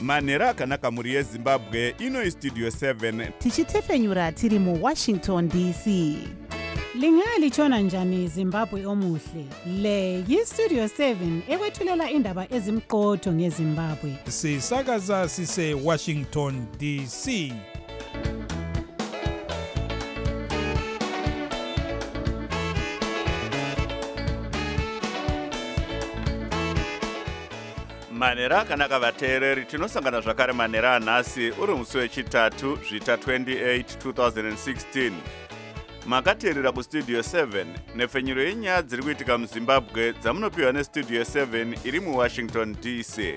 manhero akanaka mhuri yezimbabwe. Ino istudio 7 tichitefenyura tiri muWashington DC. Lingalitshona njani Zimbabwe omuhle? Le yistudio 7 ekwethulela indaba ezimqotho ngeZimbabwe. Sisakaza sise Washington DC. manhero akanaka vateereri, tinosangana zvakare manhero anhasi uri musi wechitatu zvita 28 2016. Makateerera kustudio 7 nefenyuro yenyaya dziri kuitika muzimbabwe dzamunopiwa nestudio 7 iri muWashington DC.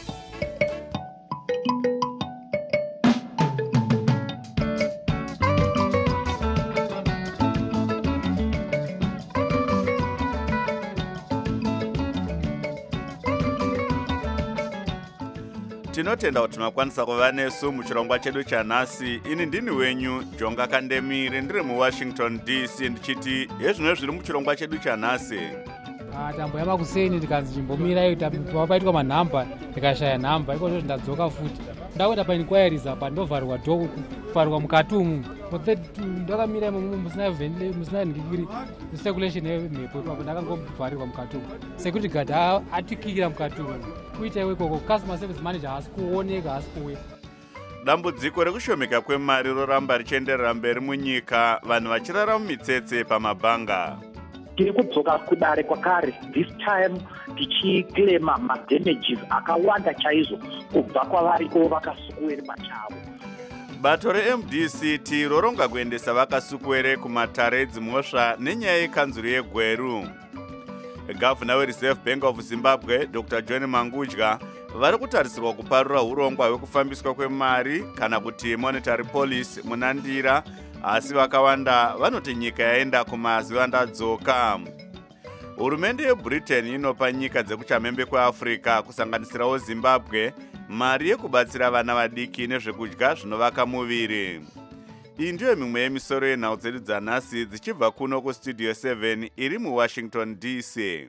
Tinotenda kuti makwanisa kuva nesu muchirongwa chedu chanhasi. Ini ndini wenyu Jonga Kandemire, ndiri muWashington DC, ndichiti hezvino zviri muchirongwa chedu chanhasi. Tambo yamakuseni ndikanzi chimbomira paitwa manhamba ndikashaya nhamba, ikozvo ndadzoka futi ndakuenda painquiries apa ndovharirwa dhoo kuvharirwa mukati umu. Ndakamira imomo musina ndikiri circulation yemhepo ipapo ndakangovharirwa mukati umu. Security guard atikikira mukati umu. Kuita ikoko customer service manager haasi kuoneka, haasi kuuya. Dambudziko rekushomeka kwemari roramba richienderera mberi munyika, vanhu vachirara mumitsetse pamabhanga. Tiri kudzoka kudare kwakare, this time tichiclaima madamages akawanda chaizvo kubva kwavariko vakasukuwere pachavo. Bato reMDCT roronga kuendesa vakasukuwere kumatare edzimhosva nenyaya yekanzuro yeGweru. Gavana weReserve Bank of Zimbabwe Dr. John Mangudya vari kutarisirwa kuparura urongwa hwekufambiswa kwemari kana kuti monetary policy munandira, asi vakawanda vanoti nyika yaenda kumazivandadzoka. Hurumende yeBritain inopa nyika dzekuchamhembe kweAfrica kusanganisirawo Zimbabwe mari yekubatsira vana vadiki nezvekudya zvinovaka muviri. Iyi ndiyo mimwe yemisoro yenhau dzedu dzanhasi dzichibva kuno kustudio 7 iri muWashington DC.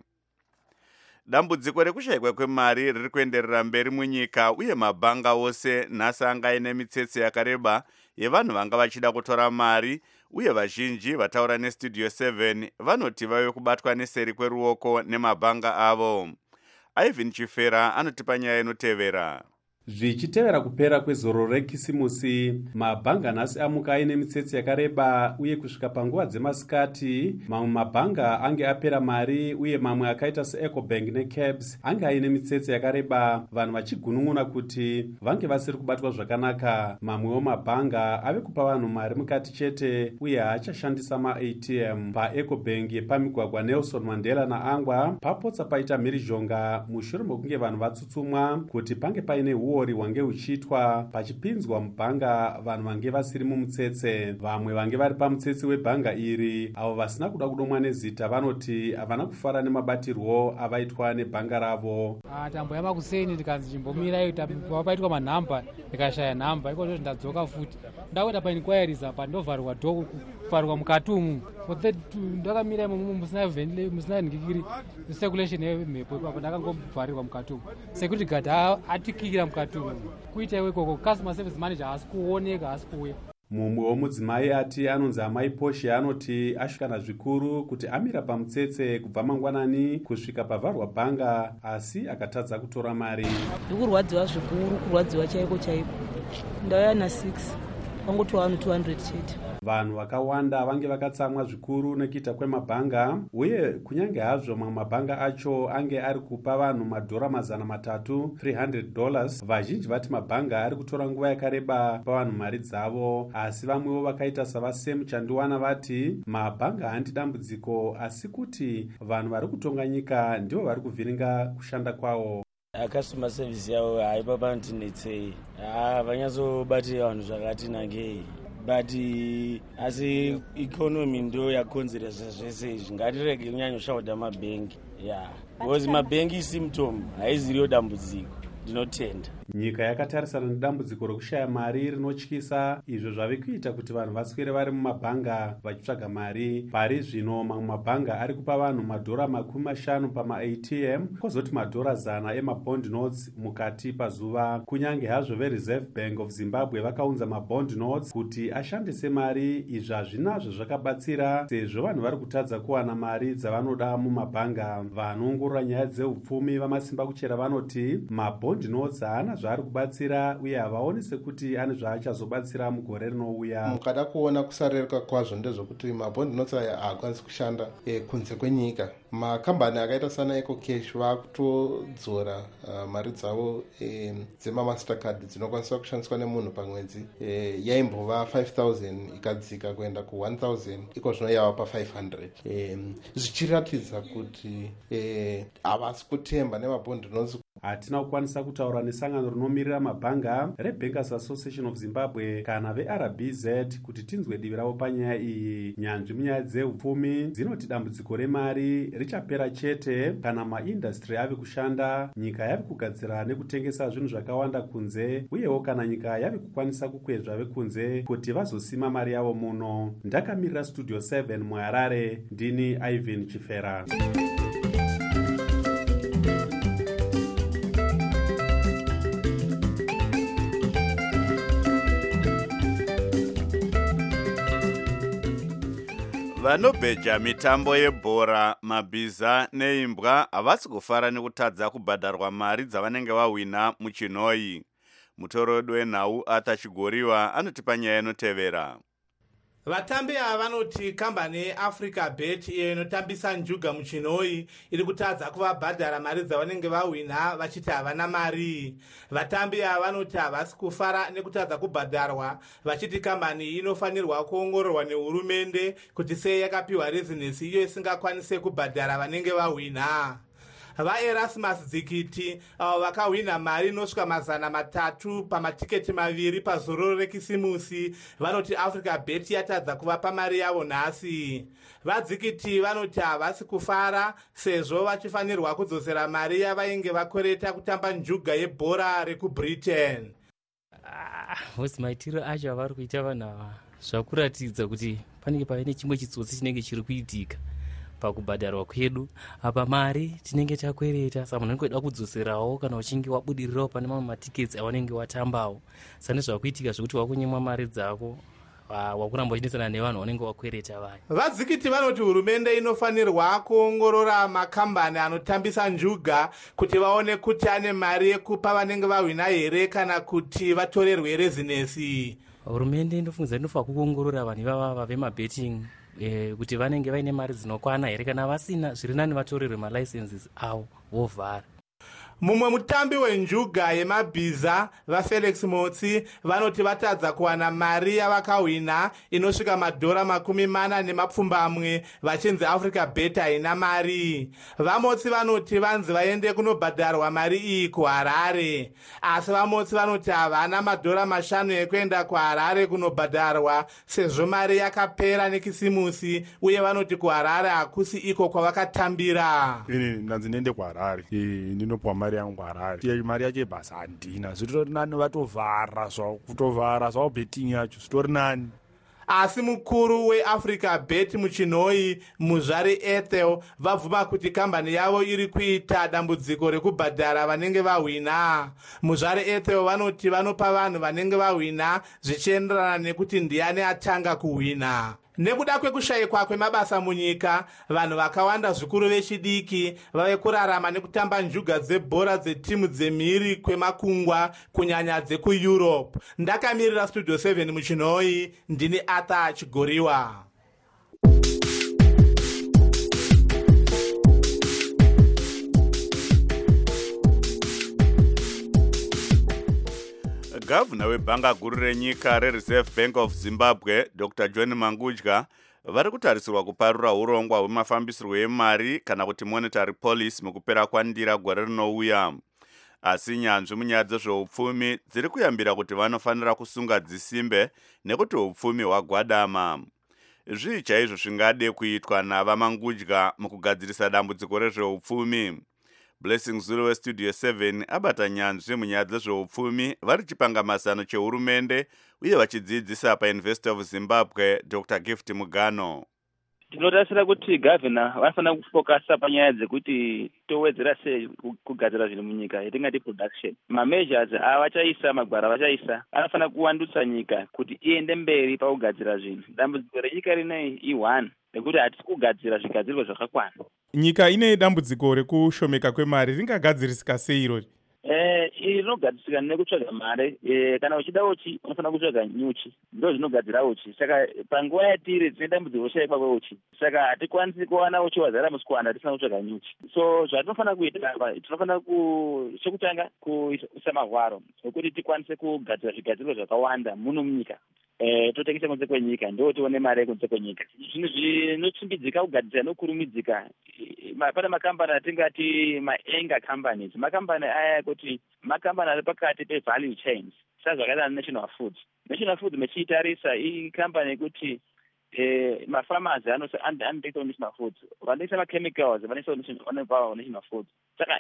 Dambudziko rekushayikwa kwemari riri kuenderera mberi munyika, uye mabhanga ose nhasi anga aine mitsetse yakareba yevanhu vanga vachida kutora mari, uye vazhinji vataura nestudio 7 vanoti vave kubatwa neseri kweruoko nemabhanga avo. Ivan Chifera anotipa nyaya inotevera. Zvichitevera kupera kwezoro rekisimusi, mabhanga nhasi amuka aine mitsetse yakareba, uye kusvika panguva dzemasikati mamwe mabhanga ange apera mari, uye mamwe akaita seEcobank neCabs ange aine mitsetse yakareba, vanhu vachigunun'una kuti vange vasiri kubatwa zvakanaka. Mamwewo mabhanga ave kupa vanhu mari mukati chete, uye haachashandisa maATM. PaEcobank yepamigwagwa Nelson Mandela naAngwa papotsa paita mhirizhonga mushure mekunge vanhu vatsutsumwa kuti pange paine huori hwange huchiitwa pachipinzwa mubhanga vanhu vange vasiri mumutsetse. Vamwe vange vari pamutsetse webhanga iri, avo vasina kuda kudomwa nezita, vanoti havana kufara nemabatirwo avaitwa nebhanga ravo. Tambo yamakuseni ndikanzi chimbomira paitwa manhamba ndikashaya nhamba, ikozvo ndadzoka futi ndakuenda painquiries apa ndovharirwa dhoo kuvharirwa mukati umu. Ndakamira imomo musina ndikiri circulation yemhepo ipapo ndakangovharirwa mukati umu. Security guard atikikira mukati umu. Kuita ikoko customer service manager haasi kuoneka, haasi kuuya. Mumwe womudzimai ati anonzi amai Poshe anoti ashikana zvikuru kuti amira pamutsetse kubva mangwanani kusvika pavharwa bhanga, asi akatadza kutora mari. Ndikurwadziwa zvikuru, kurwadziwa chaiko chaiko. Ndauya na6 vangotora 200 chete. Vanhu vakawanda vange vakatsamwa zvikuru nekuita kwemabhanga, uye kunyange hazvo mamwe mabhanga acho ange ari kupa vanhu madhora $300 $300, vazhinji vati mabhanga ari kutora nguva yakareba pavanhu mari dzavo. Asi vamwewo vakaita savasemu Chandiwana vati mabhanga handi dambudziko, asi kuti vanhu vari kutonga nyika ndivo vari kuvhiringa kushanda kwawo. Customer service yavo haipapantinetsei, vanyatsobatira vanhu zvakati nangei, but asi economy ndo yakonzeresa zvese izvi. Ngatirege kunyanya kushaudha mabhengi, because mabhengi symptom haiziriyo dambudziko. Ndinotenda Nyika yakatarisana nedambudziko rekushaya mari rinotyisa, izvo zvave kuita kuti vanhu vaswere vari mumabhanga vachitsvaga mari. Pari zvino mamwe mabhanga ari kupa vanhu madhora 50 pama-ATM kwozoti madhora 100 emabond notes mukati pazuva. Kunyange hazvo veReserve Bank of Zimbabwe vakaunza mabond notes kuti ashandise mari, izvi hazvinazvo zvakabatsira sezvo vanhu vari kutadza kuwana mari dzavanoda mumabhanga. Vanoongorora nyaya dzeupfumi vamasimba kuchera vanoti mabond notes haana zvaari kubatsira uye havaoni sekuti ane zvaachazobatsira mugore rinouya. Mukada kuona kusareruka kwazvo ndezvokuti mabond notes aya haakwanisi kushanda kunze kwenyika. Makambani akaita sana EcoCash vakutodzora mari dzavo dzemamastercard dzinokwanisa kushandiswa nemunhu pamwedzi. Yaimbova 5,000 ikadzika kuenda ku1,000, iko zvino yava pa500, zvichiratidza kuti havasi kutemba nemabond notes. Hatina kukwanisa kutaura nesangano rinomirira mabhanga reBankers Association of Zimbabwe kana veRBZ kuti tinzwe divi ravo panyaya iyi. Nyanzvi munyaya dzeupfumi dzinoti dambudziko remari richapera chete kana maindastry ave kushanda, nyika yave kugadzira nekutengesa zvinhu zvakawanda kunze, uyewo kana nyika yave kukwanisa kukwezva vekunze kuti vazosima mari yavo muno. Ndakamirira Studio 7 muHarare, ndini Ivan Chifera. Vanobheja mitambo yebhora, mabhiza neimbwa havasi kufara nekutadza kubhadharwa mari dzavanenge vahwina muchinoi. Mutoro wenhau Arthur Chigoriwa anotipa nyaya inotevera. Vatambi ava vanoti kambani yeAfrica Bet iyo inotambisa njuga muchinoi iri kutadza kuvabhadhara mari dzavanenge vahwina vachiti havana mari. Vatambi ava vanoti havasi kufara nekutadza kubhadharwa, vachiti kambani inofanirwa kuongororwa nehurumende kuti sei yakapiwa rezinesi iyo isingakwanise kubhadhara vanenge vahwina. VaErasmus Dzikiti avo vakahwina mari inosvika 300 pamatiketi 2 pazororo rekisimusi vanoti Africa Bet yatadza kuvapa mari yavo nhasi. VaDzikiti vanoti havasi kufara sezvo vachifanirwa kudzosera mari yavainge vakwereta kutamba njuga yebhora rekuBritain. Hosi maitiro acho avari kuita vanhu ava zvakuratidza kuti panenge paine chimwe chitsotsi chinenge chiri kuitika pakubhadharwa kwedu. Apa mari tinenge takwereta samunhu anenge kudzoserawo kana uchinge wabudirirawo pane mamwe matiketsi awanenge watambawo. Sane zvakuitika zvokuti wakunyimwa mari dzako wakuramba uchinesana nevanhu vanenge wakwereta vaya. VaDzikiti vanoti hurumende inofanirwa kuongorora makambani anotambisa njuga kuti vaone kuti ane mari yekupa vanenge vahwina here kana kuti vatorerwe rezinesi. Hurumende inofungidzira inofanira kuongorora vanhu ivava vemabetting kuti vanenge vaine mari dzinokwana here, kana vasina zviri nani vatorerwe malicenses avo vovhara. Mumwe mutambi wenjuga yemabhiza vaFelix Motsi vanoti vatadza kuwana mari yavakahwina inosvika madhora 40 vachinzi Africa Bet haina mari. VaMotsi vanoti vanzi vaende kunobhadharwa mari iyi kuHarare, asi VaMotsi vanoti havana madhora 5 ekuenda kuHarare kunobhadharwa sezvo mari yakapera nekisimusi, uye vanoti kuHarare hakusi iko kwavakatambira. Ndanzi ndiende kuHarare ndinopuwa mari yangu kuHarare. Mari yacho yebhasi handina, zvitori nani vatovhara zvavo betting yacho zvitori nani. Asi mukuru weAfrica Bet muchinoi Muzvari Ethel vabvuma kuti kambani yavo iri kuita dambudziko rekubhadhara vanenge vahwina. Muzvari Ethel vanoti vanopa vanhu vanenge vahwina zvichienderana nekuti ndiani atanga kuhwina. Nekuda kwekushayikwa kwemabasa munyika, vanhu vakawanda zvikuru vechidiki vave kurarama nekutamba njuga dzebhora dzetimu dzemhiri kwemakungwa kunyanya dzekuEurope. Ndakamirira Studio 7 muchinoi, ndini Arthur Chigoriwa. Gavana webhanga guru renyika reReserve Bank of Zimbabwe, Dr. John Mangudya, vari kutarisirwa kuparura urongwa hwemafambisirwo emari kana kuti monetary policy mukupera kwandira gore rinouya. Asi nyanzvi munyaya dzezveupfumi dziri kuyambira kuti vanofanira kusunga dzisimbe nekuti upfumi hwagwadama. Zvii chaizvo zvingade kuitwa navaMangudya mukugadzirisa dambudziko rezveupfumi? Blessing Zulu westudio 7 abata nyanzvi munyaya dzezveupfumi vari chipangamasano chehurumende uye vachidzidzisa paUniversity of Zimbabwe. Dr. Gift Mugano: tinotarisira kuti gavhina vanofanira kufokasa panyaya dzekuti towedzera sei kugadzira zvinhu munyika yatingati production. Mameasures avachaisa, magwara avachaisa anofanira kuwandutsa nyika kuti iende mberi pakugadzira zvinhu. Dambudziko renyika rinei i1 nekuti hatisi kugadzira zvigadzirwa zvakakwana. Nyika ine dambudziko rekushomeka kwemari ringagadzirisika sei irori? Iri rinogadzirika nekutsvaga mari. Kana uchida uchi unofanira kutsvaga nyuchi, ndo zvinogadzira uchi. Saka panguva yatiri tine dambudziko shaikwa kweuchi, saka hatikwanisi kuwana uchi wazara musikwana tisina kutsvaga nyuchi. So zvatinofanira kuita apa, tinofanira chekutanga kuisa mahwaro ekuti tikwanise kugadzira zvigadzirwa zvakawanda muno munyika, totengesa kunze kwenyika, ndo tione mari yekunze kwenyika. Zvinhu zvinotsimbidzika kugadzira nokurumidzika, pane makambani atingati maenga companies, makambani aya kuti makambani ari pakati pevalue chains. Saka zvakaita National Foods. National Foods mechiitarisa ikambani yekuti mafamasi anotekwa National Foods, vanoisa machemicals vanoisa National Foods. Saka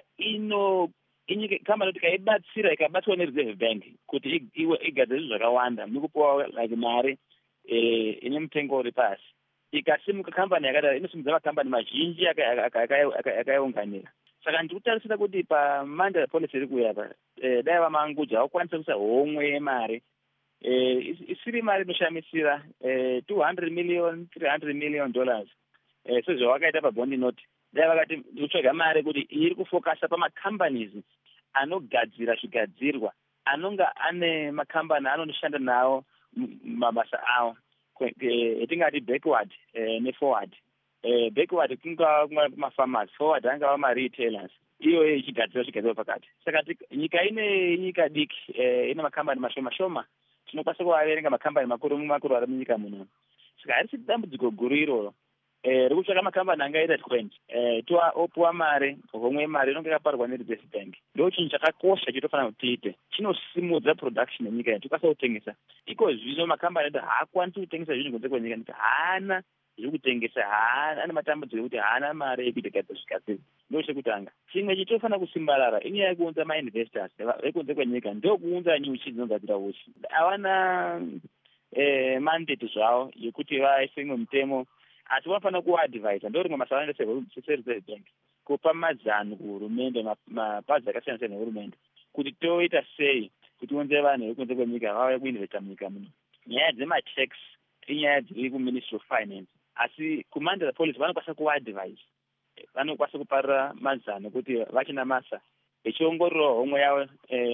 kambani kuti ikaibatsira ikabatsirwa neReserve Bank kuti igadzire zvinhu zvakawanda nekupuwa like mari ine mutengo uri pasi, ikasimuka kambani yakadaro inosimudza makambani mazhinji akaiunganira. Saka ndikutarisira kuti pamanda policy iri kuuya apa, dai vamanguja vakwanisa kuisa homwe yemari, isiri mari inoshamisira $200 million, $300 million sezvavakaita pabondi note. Dai vakati ndikutsvaga mari kuti iri kufokasa pamacompanies anogadzira zvigadzirwa, anonga ane makambani anoshanda nawo mabasa awo, etingati backward neforward. Backward kungava kumafamasi, forward angava maretailers, iyo ichigadzira zvigadzirwa pakati. Saka nyika ine nyika diki, ine makambani mashoma, tinokwanisa kuvaverenga makambani makuru ari munyika muno. Saka harisi dambudziko guru iroro rekutsvaka makambani angaita 20 opuwa mari, homwe yemari inonge yakaparwa neReserve Bank. Ndo chinhu chakakosha chitofanira kuti tiite, chinosimudza production yenyika yedu, tikwanisa kutengesa. Iko zvino makambani edu haakwanisi kutengesa zvinhu kunze kwenyika nekuti haana zvekutengesa, ane matambudziko ekuti haana mari yekuita gadzira zvigadzirwa. Ndo chekutanga. Chimwe chitofanira kusimbarara inyaya yekuunza mainvestors vekunze kwenyika, ndokuunza nyuchi dzinogadzira uchi. Havana mandate zvavo yekuti vaise imwe mutemo, asi vanofanira kuadvisa. Ndo rimwe masa vanoita seReserve Bank, kupa mazano kuhurumende, mapazi akasiyana siyana nehurumende, kuti toita sei kuti unze vanhu vekunze kwenyika vauye kuinvesta munyika muno. Nyaya dzematax inyaya dziri kuMinistry of Finance, asi kumanda policy vanokwanisa kuadvise, vanokwanisa kuparira mazano kuti vachina masa echiongorora homwe yavo,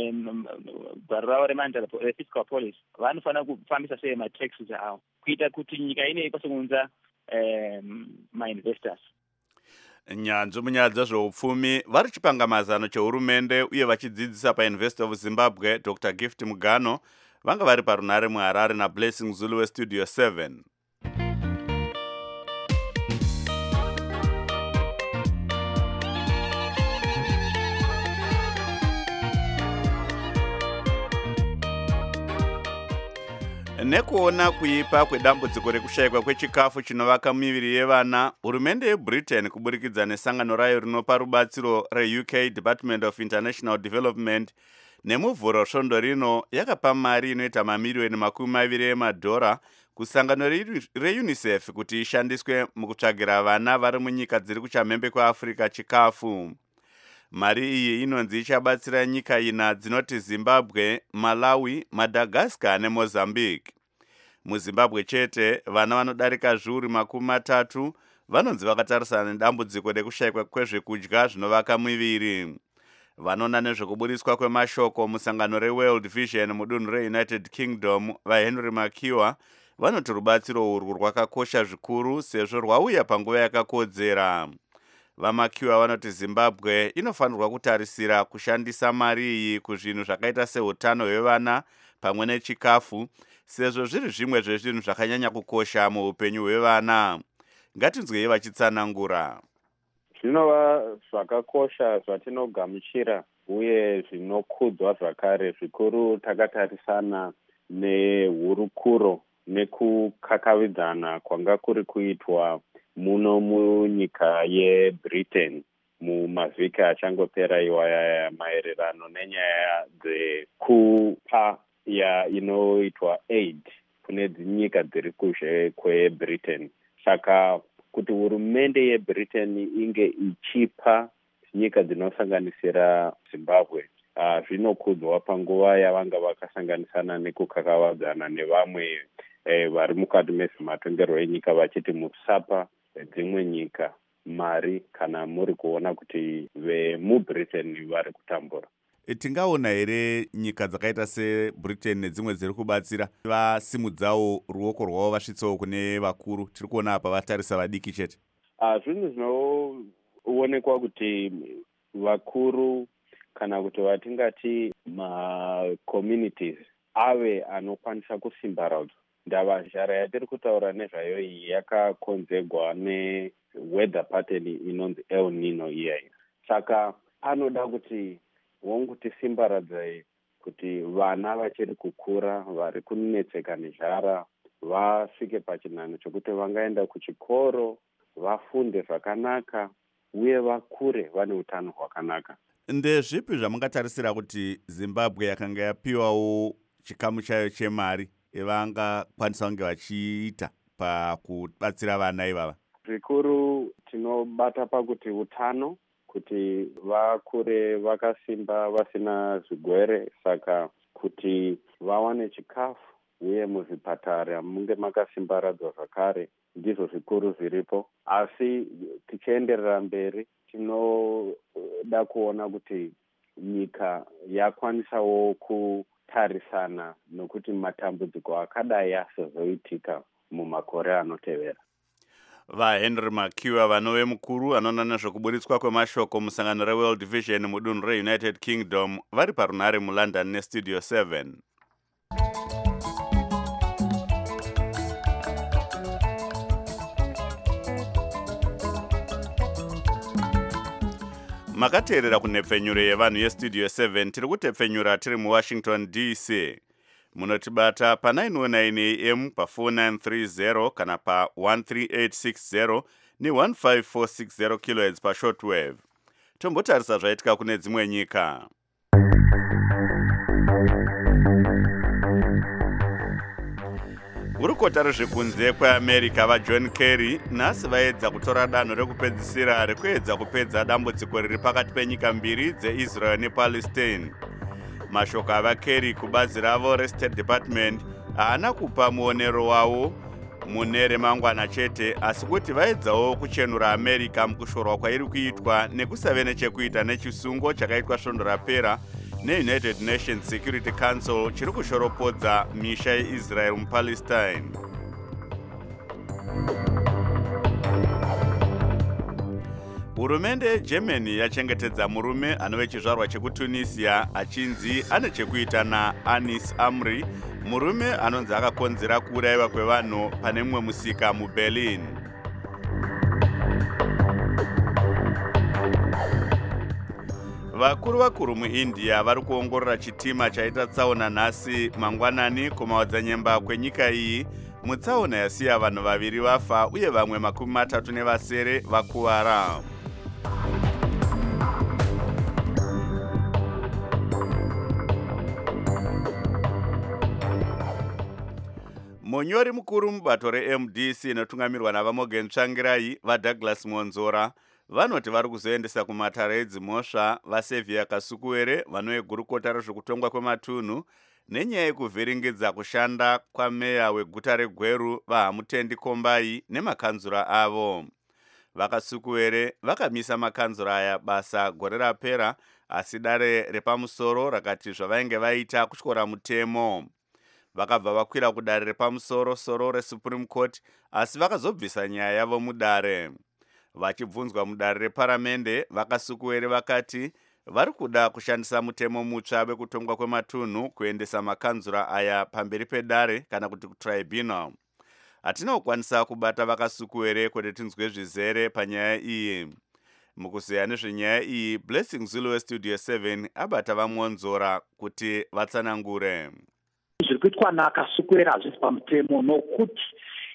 gwaro ravo refiscal policy, vanofanira kufambisa sei mataxes avo kuita kuti nyika ine ikwanise kuunza mainvestors. Nyanzvi munyaya dzezveupfumi vari chipangamazano chehurumende uye vachidzidzisa paUniversity of Zimbabwe. Dr. Gift Mugano vanga vari parunare muHarare naBlessing Zulu westudio 7. Nekuona kuipa kwedambudziko rekushayikwa kwechikafu chinovaka miviri yevana, hurumende yeBritain kuburikidza nesangano rayo rinopa rubatsiro reUK Department of International Development nemuvhuro svondo rino yakapa mari inoita mamiliyoni $20 kusangano reUNICEF kuti ishandiswe mukutsvagira vana vari munyika dziri kuchamhembe kweAfrica chikafu. Mari iyi inonzi ichabatsira nyika ina dzinoti Zimbabwe, Malawi, Madagascar neMozambique. MuZimbabwe chete vana vanodarika zviuru 30 vanonzi vakatarisana nedambudziko rekushayikwa kwezvekudya zvinovaka miviri. Vanoona nezvekuburiswa kwemashoko musangano reWorld Vision mudunhu reUnited Kingdom vaHenry Makiwa vanoti rubatsiro urwu rwakakosha zvikuru sezvo rwauya panguva yakakodzera. Vamakiwa vanoti Zimbabwe inofanirwa kutarisira kushandisa mari iyi kuzvinhu zvakaita seutano hwevana pamwe nechikafu, sezvo zviri zvimwe zvezvinhu zvakanyanya kukosha muupenyu hwevana. Ngatinzwei vachitsanangura. Zvinova zvakakosha zvatinogamuchira uye zvinokudzwa zvakare, zvikuru takatarisana nehurukuro nekukakavidzana kwanga kuri kuitwa muno munyika yeBritain mumavhiki achangopera iwaya maererano nenyaya dzekupa inoitwa aid kune nyika dziri kushe kweBritain. Saka kuti hurumende yeBritain inge ichipa nyika dzinosanganisira Zimbabwe zvinokudzwa panguva yavanga vakasanganisana nekukakavadzana nevamwe vari mukati mezvematongerwo enyika vachiti musapa dzimwe nyika mari kana muri kuona kuti vemuBritain vari kutambura. Tingaona here nyika dzakaita seBritain nedzimwe dziri kubatsira vasimudzawo ruoko rwavo vasvitsawo kune vakuru? Tiri kuona apa vatarisa vadiki chete. Zvinhu zvinoonekwa kuti vakuru kana kuti vatingati ma-communities ave anokwanisa kusimbaradza. Ndavazhara yatiri kutaura nezvayo iyi yakakonzerwa ne-weather pattern inonzi El Nino iyayi. Saka anoda kuti wonguti simbaradzai kuti vana vachiri kukura vari kunetseka nezhara vasvike pachinano chokuti vangaenda kuchikoro, vafunde zvakanaka uye vakure vane utano hwakanaka. Ndezvipi zvamungatarisira kuti Zimbabwe yakanga yapiwawo chikamu chayo chemari vangakwanisa kunge vachiita pakubatsira vana ivava? Zvikuru tinobata pakuti utano, kuti vakure vakasimba vasina zvigwere, saka kuti vawane chikafu uye muzvipatara munge makasimbaradzwa zvakare, ndizvo zvikuru zviripo. Asi tichienderera mberi tinoda kuona kuti nyika yakwanisawo kutarisana nokuti matambudziko akadai asazoitika mumakore anotevera. VaHenry Makiwa vanove mukuru anoona nezvekuburitswa kwemashoko musangano reWorld Vision mudunhu reUnited Kingdom vari parunhare muLondon neStudio 7. Makateerera kunhepfenyuro yevanhu yeStudio 7. Tiri kutepfenyura tiri muWashington DC. Munotibata pa 909 AM pa 4930 kana pa 13860 ni 15460 kHz pa shortwave. Tombotarisa zvaitika kune dzimwe nyika. Gurukota rezvekunze kweAmerica vaJohn Kerry nhasi vaedza kutora danho rekupedzisira rekuedza kupedza dambudziko riri pakati penyika mbiri dzeIsrael nePalestine. Mashoko avaKerry kubazi ravo reState Department haana kupa muonero wavo mune remangwana chete, asi kuti vaedzawo kuchenura America mukushorwa kwairi kuitwa nekusave nechekuita nechisungo chakaitwa svondo rapera neUnited Nations Security Council chiri kushoropodza misha yeIsrael muPalestine. Hurumende yeGermany yachengetedza murume anove chizvarwa chekuTunisia achinzi ane chekuita naAnis Amri, murume anonzi akakonzera kuurayiwa kwevanhu pane mumwe musika muBerlin. Vakuru muIndia vari kuongorora chitima chaita tsaona nhasi mangwanani kumaodzanyemba kwenyika iyi, mutsaona yasiya vanhu vaviri vafa uye vamwe 37 vakuvara. Munyori mukuru mubato reMDC inotungamirwa navaMorgan Tsvangirai vaDouglas Monzora vanoti vari kuzoendesa kumatare edzimhosva vaSevia Kasukuwere vanovegurukota rezvekutongwa kwematunhu nenyaya yekuvhiringidza kushanda kwameya weguta reGweru vaHamutendi Kombai nemakanzura avo. VaKasukuwere vakamisa makanzura aya basa gore rapera, asi dare repamusoro rakati zvavainge vaita kutyora mutemo. Vakabva vakwira kudare repamusoro soro reSupreme Court, asi vakazobvisa nyaya yavo mudare. Vachibvunzwa mudare reparamende, VaKasukuwere vakati vari kuda kushandisa mutemo mutsva wekutongwa kwematunhu kuendesa makanzura aya pamberi pedare kana kuti kutribunal. Hatina kukwanisa kubata VaKasukuwere kuti tinzwe zvizere panyaya iyi. Mukuzeya nezvenyaya iyi, Blessing Zulu weStudio 7 abata vaMonzora kuti vatsanangure. Zviri kuitwa naKasukuwere hazvisi pamutemo, nokuti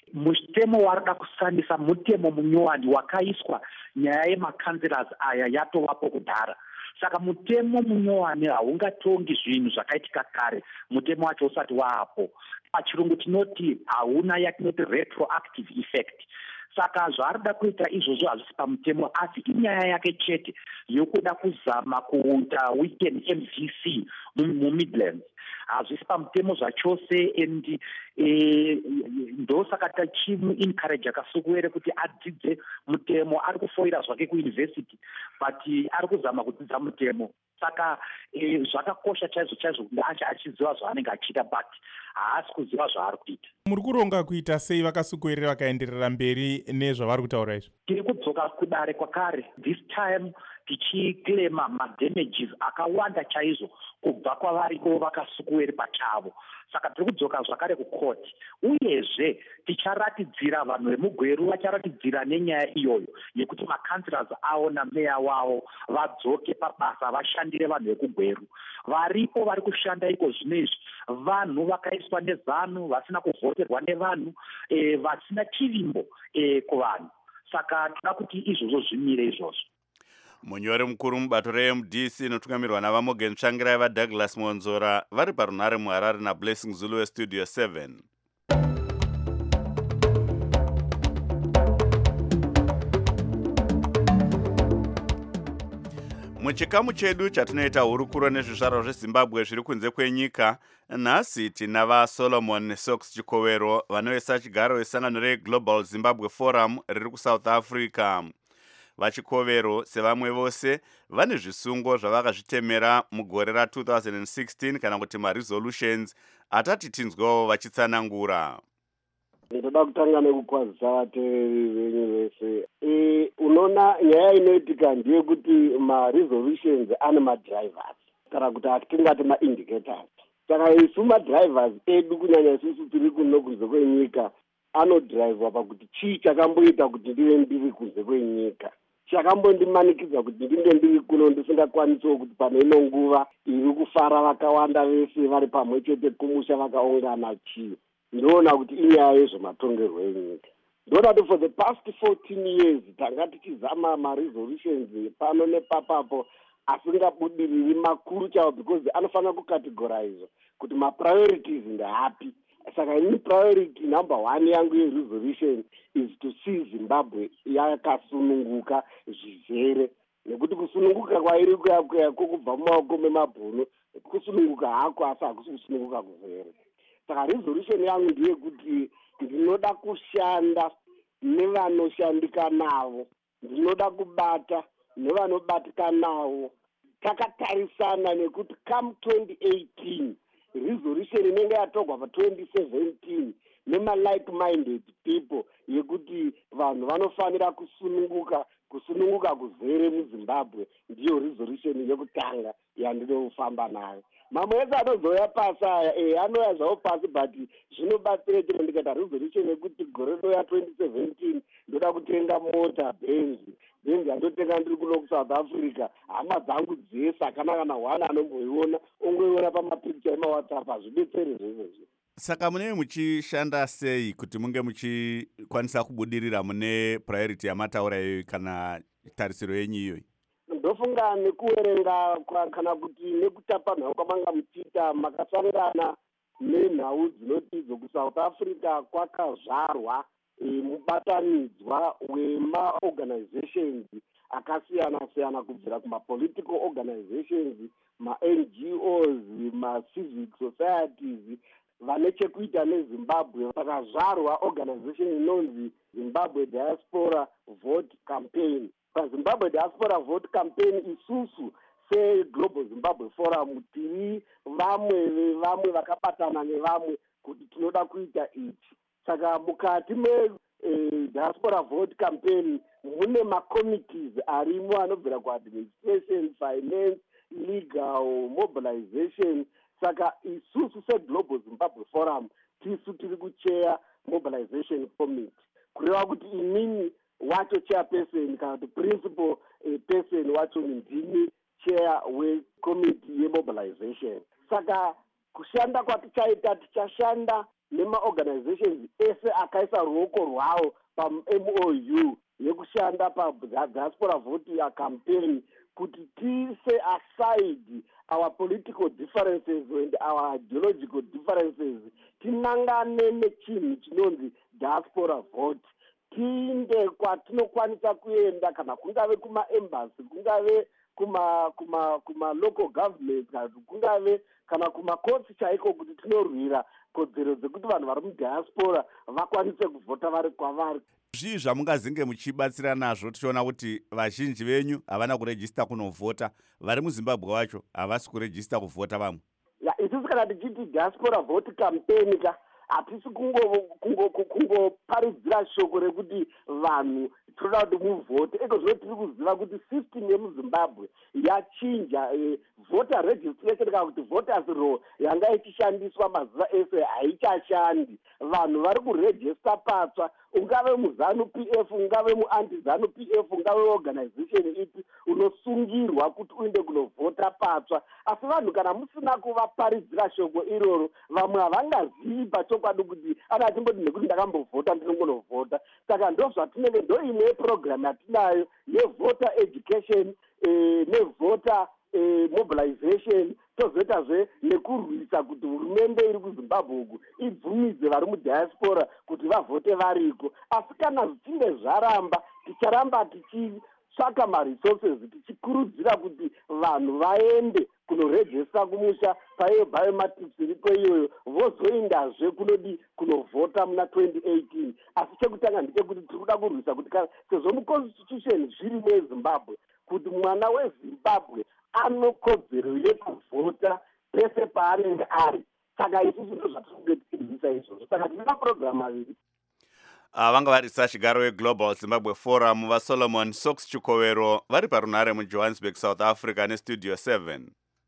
mutemo warida kushandisa mutemo munyowani wakaiswa nyaya yemakanzilors aya yatovapo kudhara. Saka mutemo munyowani haungatongi zvinhu zvakaitika kare mutemo wacho usati waapo. Pachirungu tinoti hauna yatinoti retroactive effect. Saka zvaarida kuita izvozvo hazvisi pamutemo asi inyaya yake chete yokuda kuzama kuita weekend MVC muMidlands. Hazvisi pamutemo zvachose and ndosaka tachimuencourage Kasukuwere kuti adzidze mutemo. Ari kufoira zvake kuuniversity but ari kuzama kudzidza mutemo. Saka zvakakosha chaizvo kuti achiziva zvaanenge achiita but haasi kuziva zvaari kuita. Muri kuronga kuita sei Vakasukuwere vakaenderera mberi nezvavari kutaura izvo? Tiri kudzoka kudare kwakare, this time tichiclaima madamages akawanda chaizvo kubva kwavariko Vakasukuwere pachavo. Saka tiri kudzoka zvakare kukoti uyezve ticharatidzira vanhu vemuGweru vacharatidzira nenyaya iyoyo yekuti makanzilors avo nameya wavo vadzoke pabasa vashandire vanhu vekuGweru. Varipo vari kushanda iko zvinezvi vanhu vakaiswa neZANU vasina kuvhoterwa nevanhu vasina chivimbo kuvanhu. Saka toda kuti izvozvo zvimire izvozvo. Munyori mukuru mubato reMDC inotungamirwa naVaMorgan Tsvangirai vaDouglas Monzora vari parunhare muHarare naBlessing Zulu weStudio 7. Muchikamu chedu chatinoita hurukuro nezvizvarwa zveZimbabwe zviri kunze kwenyika, nhasi tina vaSolomon Sox Chikowero vanoisa chigaro wesangano reGlobal Zimbabwe Forum riri kuSouth Africa. VaChikowero sevamwe vose vane zvisungo zvavakazvitemera mugore ra2016 kana kuti maresolutions atati tinzwewo vachitsanangura. Ndoda kutanga nekukwazisa vateereri venyu vese. Unoona nyaya inoitika ndeyekuti maresolutions ane madrivers kana kuti atingati maindicators. Saka isu madrivers edu kunyanya isusu tiri kuno kunze kwenyika anodhiraivwa pakuti chii chakamboita kuti ndive ndiri kunze kwenyika, chakambondimanikidza kuti ndinge ndiri kuno ndisingakwanisawo kuti pane ino nguva iri kufara vakawanda vese vari pamwe chete kumusha vakaungana chii. Ndoona kuti inyaya yezvematongerwo enyika. Ndoona kuti for the past 14 years tanga tichizama maresolutions pano nepapapo asingabudiriri makuru chavo because anofanira kucategorize kuti mapriorities ndeapi. Saka ini priority number 1 yangu yeresolution is to see Zimbabwe yakasununguka zvizere, nekuti kusununguka kwairi kuyakuya kubva mumaoko memabhunu kusununguka hako asi hakusi kusununguka kuzere. Saka resolution yangu ndeyekuti ndinoda kushanda nevanoshandika navo, ndinoda kubata nevanobatika navo takatarisana nekuti come 2018 resolution inenge yatogwa pa2017 nema-like-minded people yekuti vanhu vanofanira kusununguka kuzere muZimbabwe ndiyo resolution yekutanga yandinofamba nayo. Mamwe ese anozoya pasi aya anoya zvavo pasi but zvinobatsire chero ndikaita resolution yekuti gore roya 2017 ndoda kutenga mota benzi andotenga ndiri kuno kuSouth Africa. Hama dzangu dzese kana one anomboiona ongoiona pamapicture emaWhatsApp hazvidetseri zvezvezvi. Saka munenge muchishanda sei kuti munge muchikwanisa kubudirira mune priority yamataura iyoyi kana tarisiro yenyu iyoyi? Ndofunga nekuwerenga kana kuti nekutapa nhau kwamanga muchiita makasangana nenhau dzinoti idzo kuSouth Africa kwakazvarwa mubatanidzwa wemaorganizations akasiyana-siyana kubvira kumapolitical organizations, ma-NGOs, ma-civic societies vane chekuita neZimbabwe. Pakazvarwa organization inonzi Zimbabwe Diaspora Vote Campaign. PaZimbabwe Diaspora Vote Campaign isusu seGlobal Zimbabwe Forum tiri vamwe vakabatana nevamwe kuti tinoda kuita ichi. Saka mukati Diaspora Vote Campaign mune ma-committees arimo anobvira kuadministration, finance, legal, mobilization. Saka isusu seGlobal Zimbabwe Forum tisu tiri kucheya mobilization committee, kureva kuti inini wacho chairperson kana kuti principal person wacho ndini chair wecommittee yemobilization. Saka kushanda kwatichaita tichashanda nemaorganizations ese akaisa ruoko rwawo pamou yekushanda padiaspora vote campaign kuti tise aside our political differences and our ideological differences tinangane nechinhu chinonzi diaspora vote tiinde kwatinokwanisa kuenda kana kungave kumaembassy kungave kuma local government kungave kana kumakotsi chaiko kuti tinorwira kodzero dzekuti vanhu vari mudiaspora vakwanise kuvhota vari kwavari. Zvii zvamungazinge muchibatsira nazvo tichiona kuti vazhinji venyu havana kurejista kunovhota, vari muZimbabwe wacho havasi kurejista kuvhota vamwe? Isusu kana tichiti diaspora vote campaign hatisi kungoparidzira shoko rekuti vanhu tinoda kuti muvhote. Eko zvino tiri kuziva kuti system yemuZimbabwe yachinja. Voter registration kana kuti voters roll yanga ichishandiswa mazuva ese haichashandi. Vanhu vari kurejista patsva, ungave muZanu PF, ungave muAnti-Zanu PF, ungave organization ipi, unosungirwa kuti uinde kunovhota patsva. Asi vanhu kana musina kuvaparidzira shoko iroro, vamwe havangazivi pachokwadi kuti ana chimboti nekuti ndakambovhota ndinongonovhota. Saka ndozvatinenge ndoine program yatinayo yevoter education nevoter mobilization, tozoitazve nekurwisa kuti hurumende iri kuZimbabwe uku ibvumidze vari mudiaspora kuti vavhote variko. Asi kana zvichinge zvaramba, ticharamba tichitsvaka maresources tichikurudzira kuti vanhu vaende kunorejista kumusha pabiometrics iriko iyoyo vozoindazve kunodi kunovhota muna 2018. Asi chekutanga ndechekuti tiri kuda kurwisa kuti sezvo muconstitution zvirimo yeZimbabwe kuti mwana weZimbabwe anokodzero yekuvhota pese paanenge ari. Saka isusu ndo zvatiri kudzidzisa izvozvo. Saka tine mapurogiramu aviri. Vanga vari sachigaro weGlobal Zimbabwe Forum vaSolomon Sox Chikovero vari parunhare muJohannesburg, South Africa neStudio 7.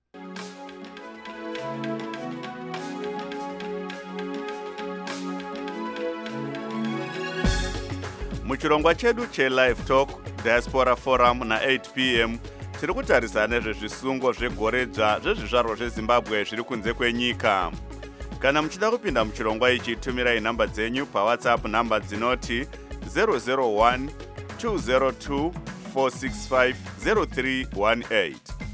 Muchirongwa chedu cheLive Talk Diaspora Forum na8 p.m. tiri kutarisa nezvezvisungo zvegoredzva zvezvizvarwa zveZimbabwe zviri kunze kwenyika. Kana muchida kupinda muchirongwa ichi, tumirai nhamba dzenyu paWhatsApp nhamba dzinoti 001 202 465 0318.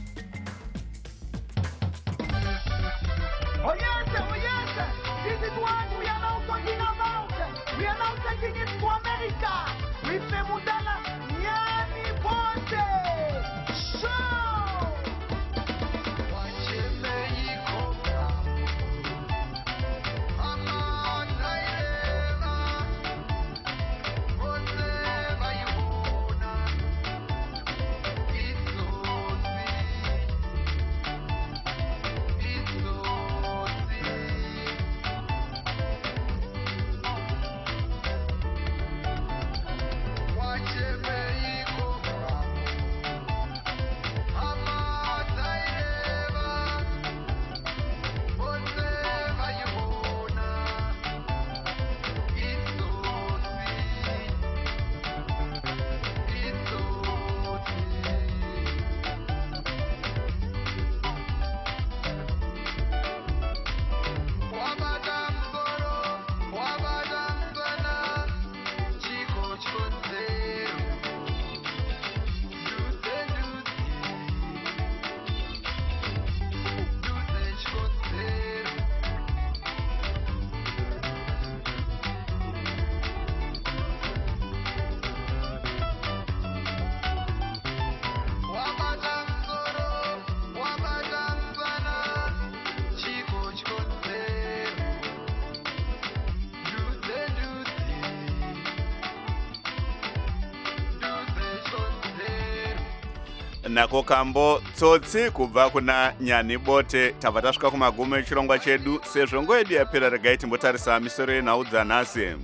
Nako kambo tsotsi kubva kuna Nyani Bote tabva tasvika kumagumo echirongwa chedu. Sezvo nguva yedu yapera, regai timbotarisa misoro yenhau dzanhasi.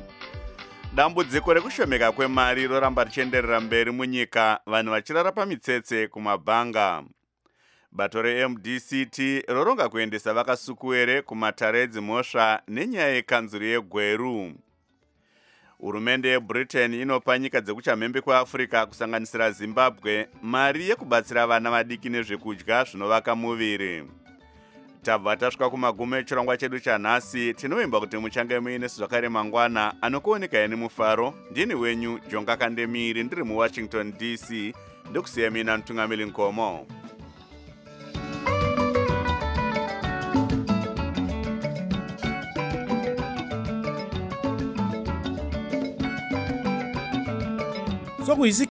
Dambudziko rekushomeka kwemari roramba richienderera mberi munyika, vanhu vachirara pamitsetse kumabhanga. Bato reMDCT roronga kuendesa vakasukuwere kumatare edzimhosva nenyaya yekanzuru yeGweru. Hurumende yeBritain inopa nyika dzekuchamhembe kweAfrica kusanganisira Zimbabwe mari yekubatsira vana vadiki nezvekudya zvinovaka muviri. tabva tasvika kumagumo echirongwa chedu chanhasi. Tinovimba kuti muchange muinesu zvakare mangwana anokuoneka nemufaro. Ndini wenyu Jonga Kandemiri ndiri muWashington DC. Ndokusiya mina Mtungamiri Nkomo. Sokuyisi